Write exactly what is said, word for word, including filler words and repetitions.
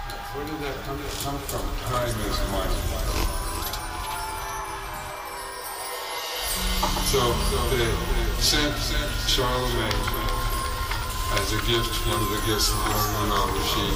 Where did that come, come from? Time is money. So they sent Charlemagne as a gift, one of the gifts of Harun al-Rashid,